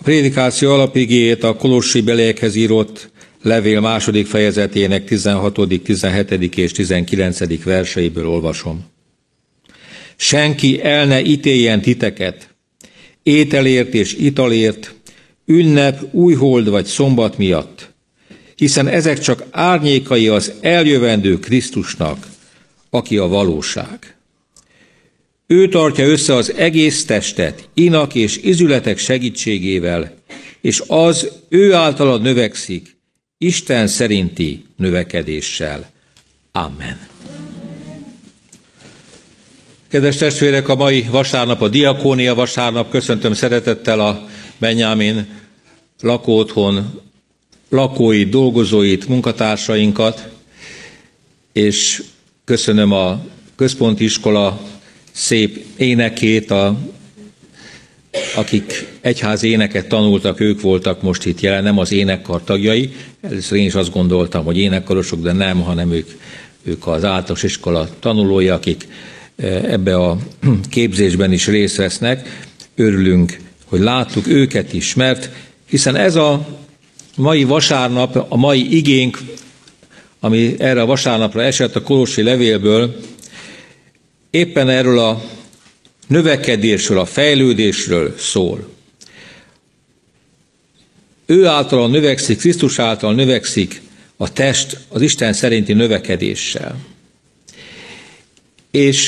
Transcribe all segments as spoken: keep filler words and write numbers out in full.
A prédikáció alapigéjét a Kolossi beliekhez írott levél második fejezetének tizenhatodik, tizenhetedik és tizenkilencedik verseiből olvasom. Senki el ne ítéljen titeket, ételért és italért, ünnep, újhold vagy szombat miatt, hiszen ezek csak árnyékai az eljövendő Krisztusnak, aki a valóság. Ő tartja össze az egész testet, inak és izületek segítségével, és az ő általa növekszik, Isten szerinti növekedéssel. Amen. Kedves testvérek, a mai vasárnap a diakónia vasárnap. Köszöntöm szeretettel a Benyámin lakóotthon lakóit, dolgozóit, munkatársainkat, és köszönöm a központi iskola szép énekét, a, akik egyházi éneket tanultak, ők voltak most itt jelen, nem az énekkar tagjai. Először én is azt gondoltam, hogy énekkarosok, de nem, hanem ők, ők az általános iskola tanulói, akik ebbe a képzésben is részt vesznek. Örülünk, hogy láttuk őket is, mert hiszen ez a mai vasárnap, a mai igénk, ami erre a vasárnapra esett a Kolossi levélből, éppen erről a növekedésről, a fejlődésről szól. Ő által növekszik, Krisztus által növekszik a test az Isten szerinti növekedéssel. És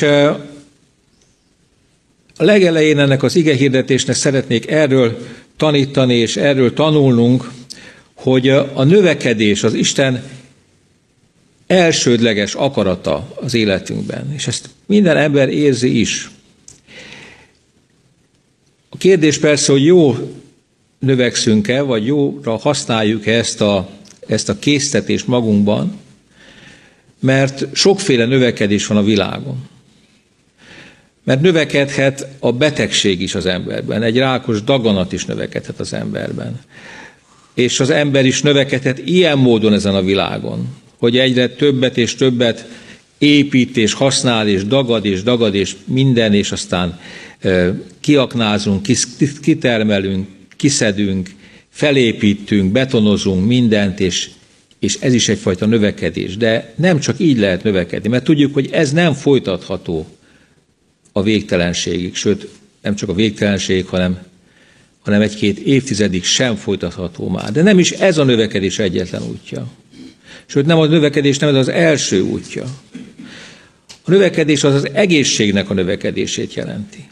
a legelején ennek az igehirdetésnek szeretnék erről tanítani, és erről tanulnunk, hogy a növekedés az Isten elsődleges akarata az életünkben, és ezt minden ember érzi is. A kérdés persze, hogy jó növekszünk-e, vagy jóra használjuk-e ezt a, ezt a késztetést magunkban, mert sokféle növekedés van a világon. Mert növekedhet a betegség is az emberben, egy rákos daganat is növekedhet az emberben. És az ember is növekedhet ilyen módon ezen a világon, hogy egyre többet és többet épít és használ, és dagad és dagad, és minden, és aztán e, kiaknázunk, kis, kitermelünk, kiszedünk, felépítünk, betonozunk mindent, és, és ez is egyfajta növekedés. De nem csak így lehet növekedni, mert tudjuk, hogy ez nem folytatható a végtelenségig, sőt, nem csak a végtelenség, hanem, hanem egy-két évtizedig sem folytatható már. De nem is ez a növekedés egyetlen útja. Sőt, nem a növekedés, nem ez az első útja. A növekedés az az egészségnek a növekedését jelenti.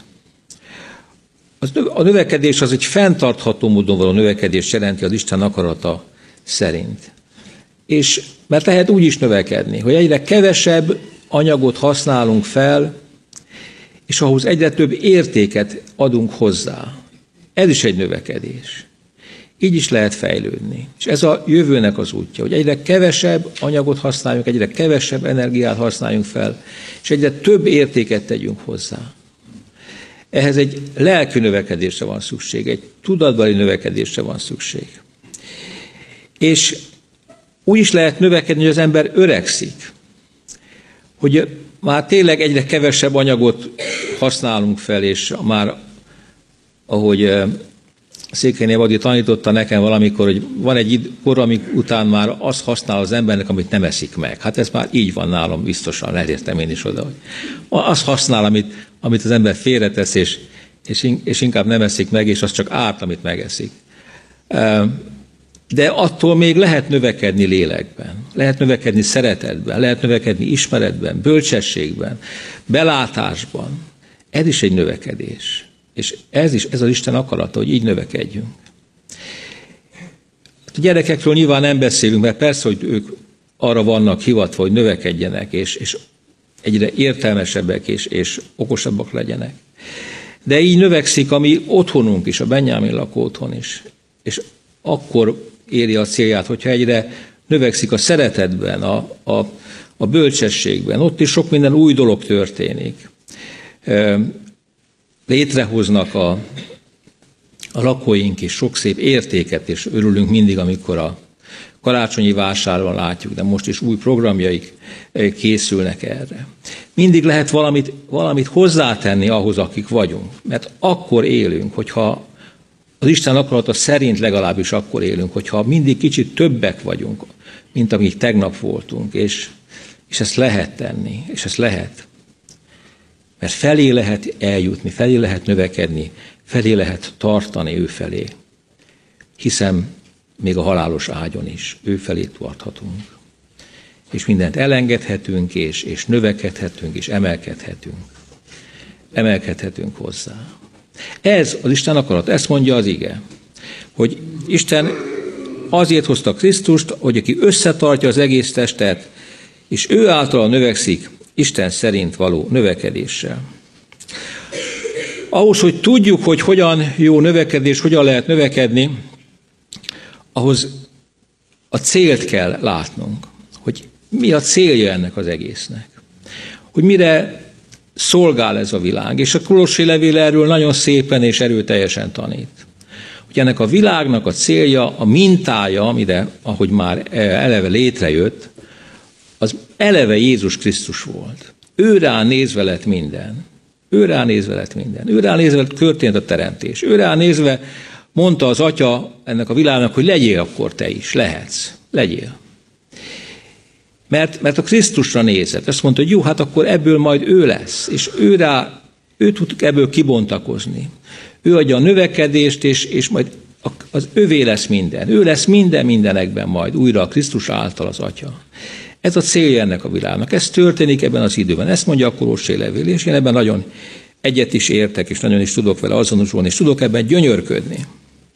A növekedés az egy fenntartható módon való növekedést jelenti az Isten akarata szerint. És mert lehet úgy is növekedni, hogy egyre kevesebb anyagot használunk fel, és ahhoz egyre több értéket adunk hozzá. Ez is egy növekedés. Így is lehet fejlődni. És ez a jövőnek az útja, hogy egyre kevesebb anyagot használjunk, egyre kevesebb energiát használjunk fel, és egyre több értéket tegyünk hozzá. Ehhez egy lelki növekedésre van szükség, egy tudatbeli növekedésre van szükség. És úgy is lehet növekedni, hogy az ember öregszik. Hogy már tényleg egyre kevesebb anyagot használunk fel, és már, ahogy Székely Adi tanította nekem valamikor, hogy van egy kor, amik után már azt használ az embernek, amit nem eszik meg. Hát ez már így van nálam, biztosan, elértem én is oda, hogy azt használ, amit, amit az ember félretesz, és, és inkább nem eszik meg, és az csak árt, amit megeszik. De attól még lehet növekedni lélekben, lehet növekedni szeretetben, lehet növekedni ismeretben, bölcsességben, belátásban. Ez is egy növekedés. És ez is, ez az Isten akarata, hogy így növekedjünk. A gyerekekről nyilván nem beszélünk, mert persze, hogy ők arra vannak hivatva, hogy növekedjenek, és, és egyre értelmesebbek és, és okosabbak legyenek. De így növekszik a mi otthonunk is, a Benyámin lakó otthon is. És akkor éri a célját, hogyha egyre növekszik a szeretetben, a, a, a bölcsességben. Ott is sok minden új dolog történik. Létrehoznak a, a lakóink is sok szép értéket, és örülünk mindig, amikor a karácsonyi vásáron látjuk, de most is új programjaik készülnek erre. Mindig lehet valamit, valamit hozzátenni ahhoz, akik vagyunk, mert akkor élünk, hogyha az Isten akarata szerint legalábbis akkor élünk, hogyha mindig kicsit többek vagyunk, mint amíg tegnap voltunk, és, és ezt lehet tenni, és ezt lehet. Mert felé lehet eljutni, felé lehet növekedni, felé lehet tartani ő felé. Hiszem, még a halálos ágyon is ő felé tarthatunk. És mindent elengedhetünk, és, és növekedhetünk, és emelkedhetünk. Emelkedhetünk hozzá. Ez az Isten akarat, ezt mondja az ige, hogy Isten azért hozta Krisztust, hogy aki összetartja az egész testet, és ő által növekszik Isten szerint való növekedéssel. Ahhoz, hogy tudjuk, hogy hogyan jó növekedés, hogyan lehet növekedni, ahhoz a célt kell látnunk, hogy mi a célja ennek az egésznek. Hogy mire szolgál ez a világ. És a Kolossi levél erről nagyon szépen és erőteljesen tanít. Hogy ennek a világnak a célja, a mintája, amire, ahogy már eleve létrejött, az eleve Jézus Krisztus volt. Őrá nézve lett minden. Őrá nézve lett minden. Őrá nézve történt a teremtés. Őrá nézve mondta az Atya ennek a világnak, hogy legyél akkor te is, lehetsz, legyél. Mert, mert a Krisztusra nézett. Azt mondta, hogy jó, hát akkor ebből majd ő lesz, és ő rá, ő tud ebből kibontakozni. Ő adja a növekedést, és, és majd az övé lesz minden. Ő lesz minden mindenekben majd, újra a Krisztus által az Atya. Ez a célja ennek a világnak. Ez történik ebben az időben. Ezt mondja a Kolossi levél, és én ebben nagyon egyet is értek, és nagyon is tudok vele azonosulni, és tudok ebben gyönyörködni.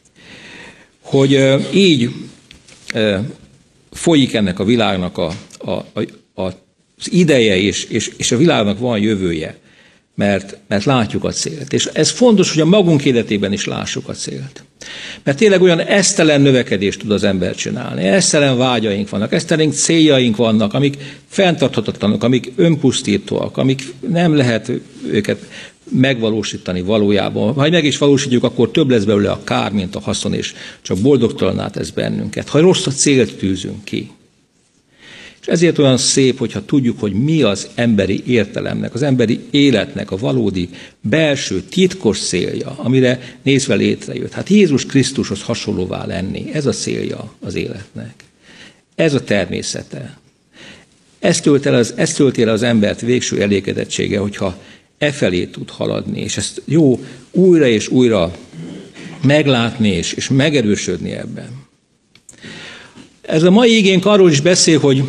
Hogy uh, így uh, folyik ennek a világnak a, a, a, a, az ideje, és, és, és a világnak van jövője, mert, mert látjuk a célt. És ez fontos, hogy a magunk életében is lássuk a célt. Mert tényleg olyan esztelen növekedést tud az ember csinálni. Esztelen vágyaink vannak, esztelen céljaink vannak, amik fenntarthatatlanok, amik önpusztítóak, amik nem lehet őket megvalósítani valójában. Ha meg is valósítjuk, akkor több lesz belőle a kár, mint a haszon, és csak boldogtalaná tesz bennünket. Ha rossz a célt tűzünk ki. És ezért olyan szép, hogyha tudjuk, hogy mi az emberi értelemnek, az emberi életnek a valódi belső, titkos célja, amire nézve létrejött. Hát Jézus Krisztushoz hasonlóvá lenni, ez a célja az életnek. Ez a természete. Ez tölt el az, ez tölt el az embert végső elégedettsége, hogyha e felé tud haladni, és ezt jó újra és újra meglátni, és, és megerősödni ebben. Ez a mai igénk arról is beszél, hogy,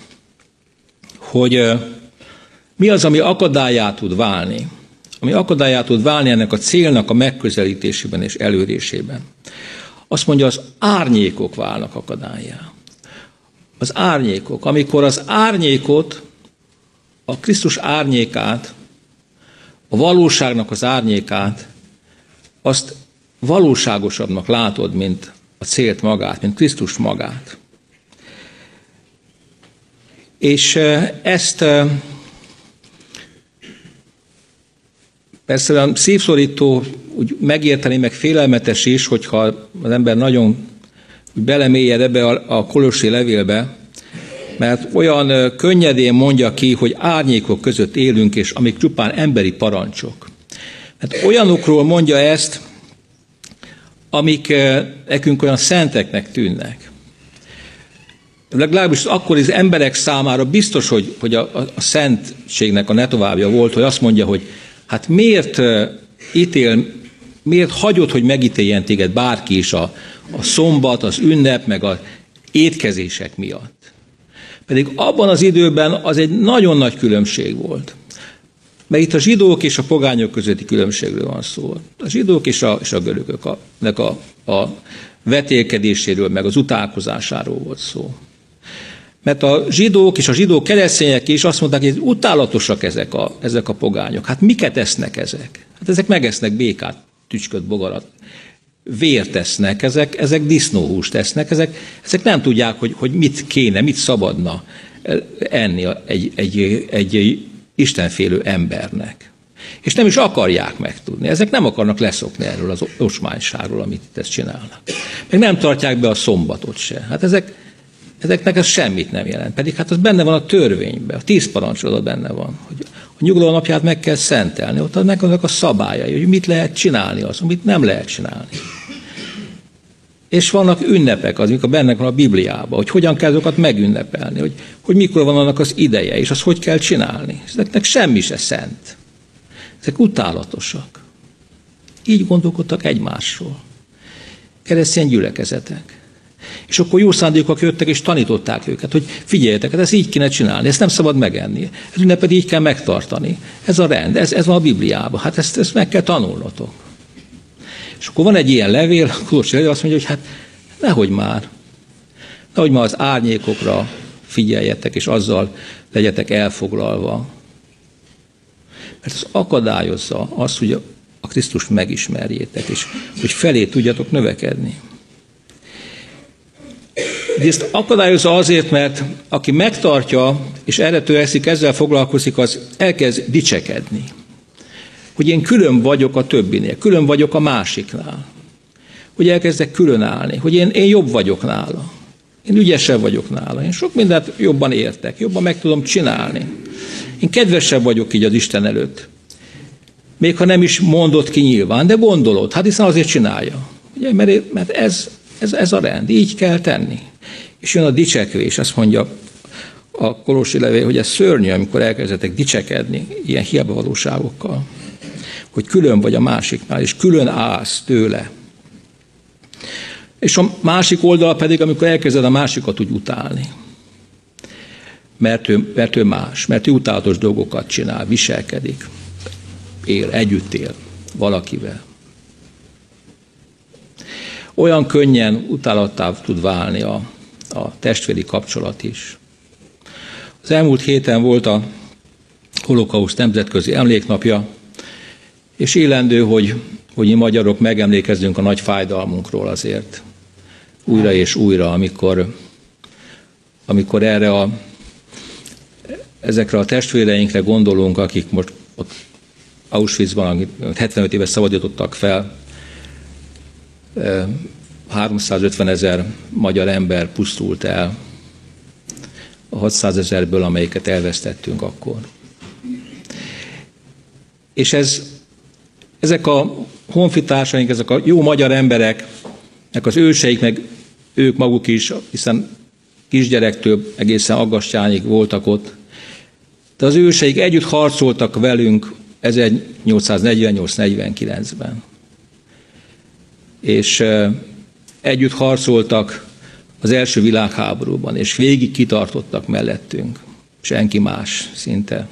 hogy mi az, ami akadályá tud válni. Ami akadályá tud válni ennek a célnak a megközelítésében és elérésében. Azt mondja, az árnyékok válnak akadályá. Az árnyékok. Amikor az árnyékot, a Krisztus árnyékát, a valóságnak az árnyékát, azt valóságosabbnak látod, mint a célt magát, mint Krisztus magát. És ezt persze a szívszorító úgy megérteni, meg félelmetes is, hogyha az ember nagyon belemélyed ebbe a, a Kolossi levélbe, mert olyan könnyedén mondja ki, hogy árnyékok között élünk, és amik csupán emberi parancsok. Hát olyanokról mondja ezt, amik nekünk olyan szenteknek tűnnek. Legalábbis akkor az emberek számára biztos, hogy, hogy a, a, a szentségnek a ne továbbja volt, hogy azt mondja, hogy hát miért ítél, miért hagyod, hogy megítéljen téged bárki is a, a szombat, az ünnep, meg az étkezések miatt. Pedig abban az időben az egy nagyon nagy különbség volt. Mert itt a zsidók és a pogányok közötti különbségről van szó. A zsidók és a, és a görögök a, a, a vetélkedéséről, meg az utálkozásáról volt szó. Mert a zsidók és a zsidó keresztények is azt mondták, hogy utálatosak ezek a, ezek a pogányok. Hát miket esznek ezek? Hát ezek megesznek békát, tücsköt, bogarat, vért esznek, ezek, ezek disznóhúst esznek, ezek, ezek nem tudják, hogy, hogy mit kéne, mit szabadna enni egy, egy, egy istenfélő embernek. És nem is akarják megtudni. Ezek nem akarnak leszokni erről az osmányságról, amit itt ezt csinálnak. Meg nem tartják be a szombatot se. Hát ezek, ezeknek ez semmit nem jelent. Pedig hát az benne van a törvényben, a tíz parancsolat benne van, hogy a nyugalom napját meg kell szentelni. Ott annak azok a szabályai, hogy mit lehet csinálni az, amit nem lehet csinálni. És vannak ünnepek, az, amikor bennek van a Bibliában, hogy hogyan kell azokat megünnepelni, hogy, hogy mikor van annak az ideje, és azt hogy kell csinálni. Ezeknek semmi se szent. Ezek utálatosak. Így gondolkodtak egymásról. Keresztény gyülekezetek. És akkor jó szándékok jöttek, és tanították őket, hogy figyeljetek, hát ezt így kéne csinálni, ezt nem szabad megenni, ez ünnepet így kell megtartani. Ez a rend, ez, ez van a Bibliában, hát ezt, ezt meg kell tanulnotok. És akkor van egy ilyen levél, Kolossi levél azt mondja, hogy hát nehogy már, nehogy már az árnyékokra figyeljetek, és azzal legyetek elfoglalva. Mert az akadályozza azt, hogy a Krisztust megismerjétek, és hogy felé tudjatok növekedni. De ezt akadályozza azért, mert aki megtartja, és erre törekszik, ezzel foglalkozik, az elkezd dicsekedni. Hogy én külön vagyok a többinél, külön vagyok a másiknál. Hogy elkezdek különállni, hogy én, én jobb vagyok nála. Én ügyesebb vagyok nála. Én sok mindent jobban értek, jobban meg tudom csinálni. Én kedvesebb vagyok így az Isten előtt. Még ha nem is mondod ki nyilván, de gondolod, hát hiszen azért csinálja. Ugye, mert mert ez, ez, ez a rend, így kell tenni. És jön a dicsekvés, azt mondja a Kolossi levél, hogy ez szörnyű, amikor elkezdetek dicsekedni ilyen hiába valóságokkal. Hogy külön vagy a másiknál, és külön állsz tőle. És a másik oldal pedig, amikor elkezded a másikat úgy utálni. Mert ő, mert ő más, mert ő utálatos dolgokat csinál, viselkedik, él, együtt él valakivel. Olyan könnyen utálattá tud válni a, a testvéri kapcsolat is. Az elmúlt héten volt a Holokauszt nemzetközi emléknapja, és élendő, hogy, hogy mi magyarok megemlékezzünk a nagy fájdalmunkról azért. Újra és újra, amikor, amikor erre a, ezekre a testvéreinkre gondolunk, akik most ott Auschwitzban, hetvenöt éve szabadítottak fel, háromszázötven ezer magyar ember pusztult el a hatszázezerből, amelyiket elvesztettünk akkor. És ez, ezek a honfitársaink, ezek a jó magyar embereknek az őseik, meg ők maguk is, hiszen kisgyerektől egészen aggastyányig voltak ott, de az őseik együtt harcoltak velünk ezernyolcszáznegyvennyolc negyvenkilencben. És együtt harcoltak az első világháborúban, és végig kitartottak mellettünk. Senki más szinte.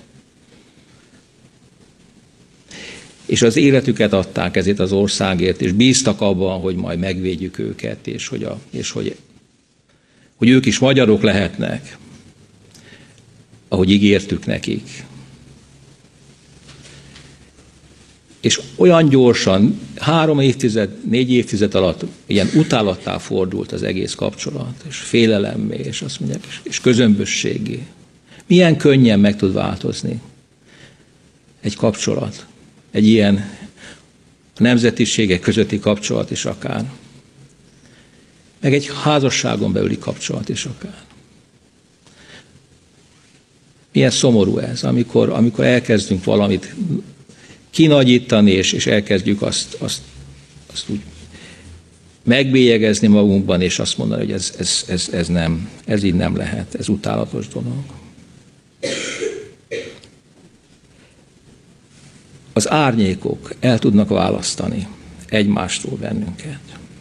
És az életüket adták ezért az országért, és bíztak abban, hogy majd megvédjük őket, és hogy, a, és hogy, hogy ők is magyarok lehetnek, ahogy ígértük nekik. És olyan gyorsan, három évtized, négy évtized alatt ilyen utálattá fordult az egész kapcsolat, és félelemmé, és azt mondják, és közömbösségé. Milyen könnyen meg tud változni egy kapcsolat, egy ilyen nemzetiségek közötti kapcsolat is akár, meg egy házasságon belüli kapcsolat is akár. Milyen szomorú ez, amikor, amikor elkezdünk valamit kinagyítani, és, és elkezdjük azt, azt, azt úgy megbélyegezni magunkban, és azt mondani, hogy ez, ez, ez, ez, nem, ez így nem lehet, ez utálatos dolog. Az árnyékok el tudnak választani egymástól bennünket.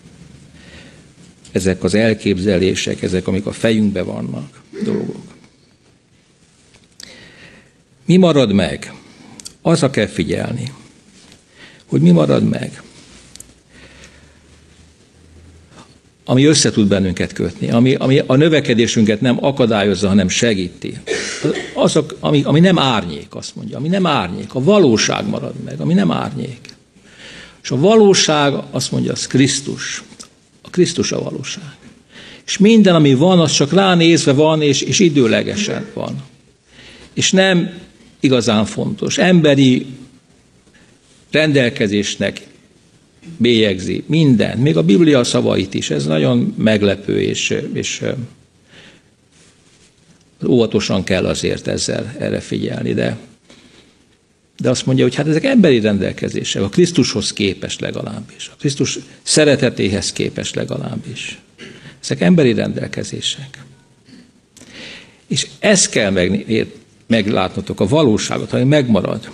Ezek az elképzelések, ezek, amik a fejünkben vannak, dolgok. Mi marad meg? Arra kell figyelni, hogy mi marad meg, ami össze tud bennünket kötni, ami, ami a növekedésünket nem akadályozza, hanem segíti. Az, ami, ami nem árnyék, azt mondja, ami nem árnyék, a valóság marad meg, ami nem árnyék. És a valóság, azt mondja, az Krisztus. A Krisztus a valóság. És minden, ami van, az csak ránézve van, és, és időlegesen van. És nem igazán fontos. Emberi rendelkezésnek bélyegzi mindent, még a Biblia szavait is. Ez nagyon meglepő, és, és óvatosan kell azért ezzel erre figyelni, de De azt mondja, hogy hát ezek emberi rendelkezések, a Krisztushoz képest legalábbis, a Krisztus szeretetéhez képest legalábbis. Ezek emberi rendelkezések. És ezt kell meg, meglátnotok, a valóságot, ami megmarad.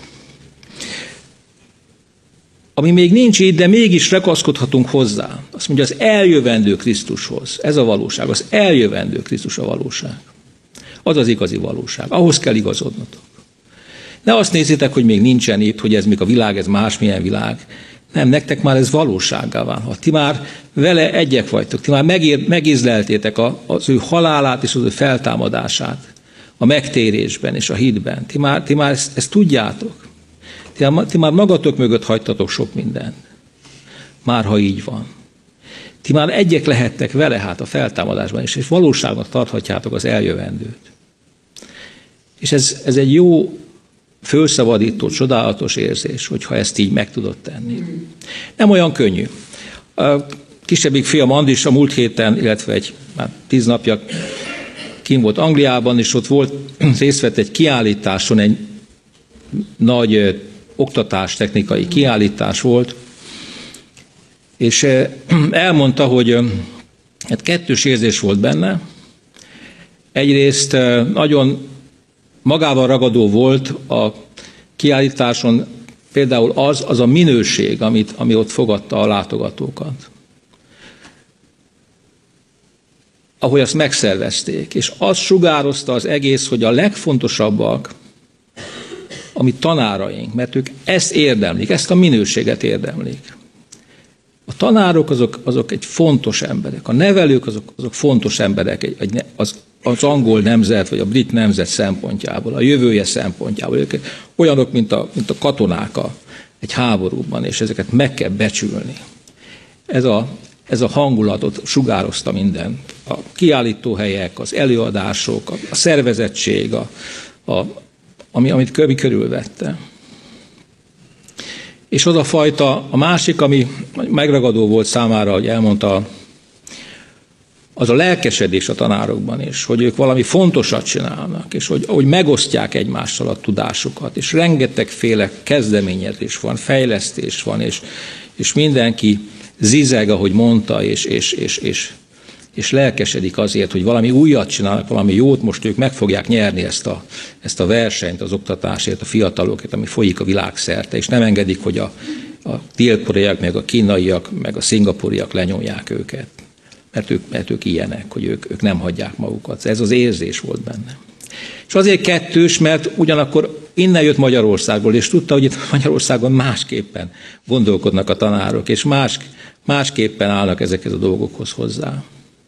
Ami még nincs így, de mégis ragaszkodhatunk hozzá. Azt mondja, az eljövendő Krisztushoz. Ez a valóság, az eljövendő Krisztus a valóság. Az az igazi valóság. Ahhoz kell igazodnotok. Ne azt nézzétek, hogy még nincsen itt, hogy ez még a világ, ez másmilyen világ. Nem, nektek már ez valósággá válhat. Ti már vele egyek vagytok. Ti már megér, megízleltétek a, az ő halálát és az ő feltámadását a megtérésben és a hitben. Ti már, ti már ezt, ezt tudjátok. Ti, ti már magatok mögött hagytatok sok mindent. Már ha így van. Ti már egyek lehettek vele hát a feltámadásban is, és valóságnak tarthatjátok az eljövendőt. És ez, ez egy jó, fölszabadító, csodálatos érzés, hogyha ezt így meg tudod tenni. Nem olyan könnyű. A kisebbik fiam Andis a múlt héten, illetve egy már tíz napja kint volt Angliában, és ott volt, részt vett egy kiállításon, egy nagy oktatástechnikai kiállítás volt, és elmondta, hogy hát kettős érzés volt benne. Egyrészt nagyon magával ragadó volt a kiállításon például az, az a minőség, amit, ami ott fogadta a látogatókat. Ahogy azt megszervezték, és azt sugározta az egész, hogy a legfontosabbak a mi tanáraink, mert ők ezt érdemlik, ezt a minőséget érdemlik. A tanárok azok, azok egy fontos emberek, a nevelők azok, azok fontos emberek egy, egy, az, az angol nemzet, vagy a brit nemzet szempontjából, a jövője szempontjából. Ők olyanok, mint a, mint a katonák a, egy háborúban, és ezeket meg kell becsülni. Ez a, ez a hangulatot sugározta minden. A kiállítóhelyek, az előadások, a, a szervezettség, a, a, ami, amit Köbi körülvette. És az a fajta, a másik, ami megragadó volt számára, hogy elmondta, az a lelkesedés a tanárokban is, hogy ők valami fontosat csinálnak, és hogy, hogy megosztják egymással a tudásukat, és rengetegféle kezdeményezés van, fejlesztés van, és, és mindenki zizeg, ahogy mondta, és, és, és, és, és lelkesedik azért, hogy valami újat csinálnak, valami jót, most ők meg fogják nyerni ezt a, ezt a versenyt az oktatásért, a fiatalokért, ami folyik a világszerte, és nem engedik, hogy a, a dél-koreaiak, meg a kínaiak, meg a szingapúriak lenyomják őket. Mert ők, mert ők ilyenek, hogy ők, ők nem hagyják magukat. Ez az érzés volt benne. És azért kettős, mert ugyanakkor innen jött Magyarországból, és tudta, hogy itt Magyarországon másképpen gondolkodnak a tanárok, és más, másképpen állnak ezekhez a dolgokhoz hozzá.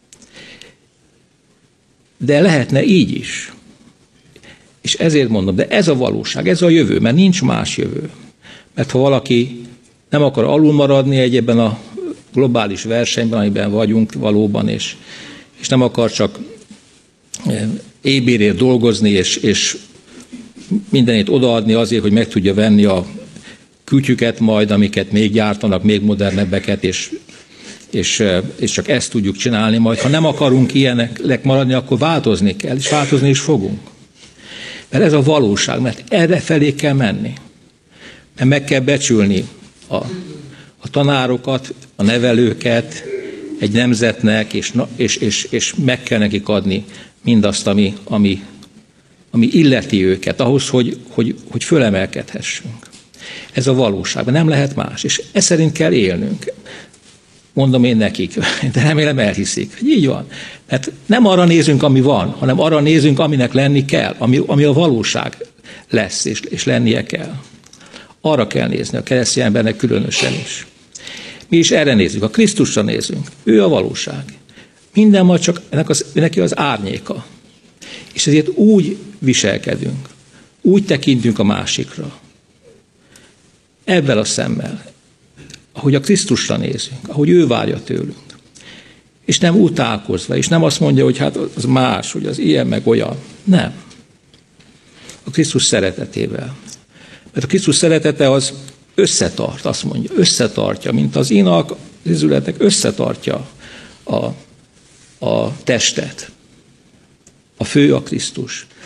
De lehetne így is. És ezért mondom, de ez a valóság, ez a jövő, mert nincs más jövő. Mert ha valaki nem akar alulmaradni egy ebben a globális versenyben, amiben vagyunk valóban, és, és nem akar csak ébérért dolgozni, és, és mindenét odaadni azért, hogy meg tudja venni a kütyüket majd, amiket még gyártanak, még modernebbeket, és, és, és csak ezt tudjuk csinálni majd. Ha nem akarunk ilyenek maradni, akkor változni kell, és változni is fogunk. Mert ez a valóság, mert erre felé kell menni. Mert meg kell becsülni a, a tanárokat, a nevelőket egy nemzetnek, és, és, és, és meg kell nekik adni mindazt, ami, ami, ami illeti őket, ahhoz, hogy, hogy, hogy fölemelkedhessünk. Ez a valóság, nem lehet más, és ez szerint kell élnünk. Mondom én nekik, de remélem elhiszik, hogy így van. Mert nem arra nézünk, ami van, hanem arra nézünk, aminek lenni kell, ami, ami a valóság lesz, és, és lennie kell. Arra kell nézni, a keresztény embernek különösen is. Mi is erre nézzük, a Krisztusra nézünk. Ő a valóság. Minden majd csak ennek az, neki az árnyéka. És ezért úgy viselkedünk, úgy tekintünk a másikra. Ebben a szemmel, ahogy a Krisztusra nézünk, ahogy ő várja tőlünk. És nem utálkozva, és nem azt mondja, hogy hát az más, hogy az ilyen meg olyan. Nem. A Krisztus szeretetével. Mert a Krisztus szeretete az összetart, azt mondja, összetartja, mint az inak, az izületek összetartja a, a testet. A fő a Krisztus.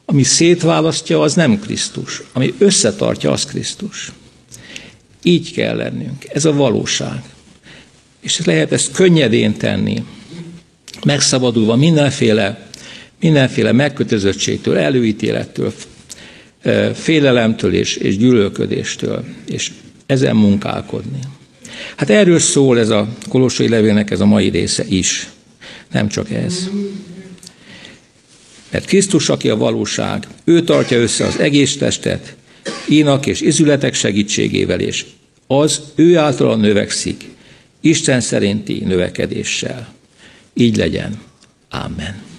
Ami szétválasztja, az nem Krisztus. Ami összetartja, az Krisztus. Így kell lennünk. Ez a valóság. És lehet ezt könnyedén tenni, megszabadulva mindenféle, mindenféle megkötözöttségtől, előítélettől, félelemtől és, és gyűlölködéstől, és ezen munkálkodni. Hát erről szól ez a Kolossai levélnek ez a mai része is. Nem csak ez. Mert Krisztus, aki a valóság, ő tartja össze az egész testet, ínak és izületek segítségével, és az ő általa növekszik, Isten szerinti növekedéssel. Így legyen. Amen.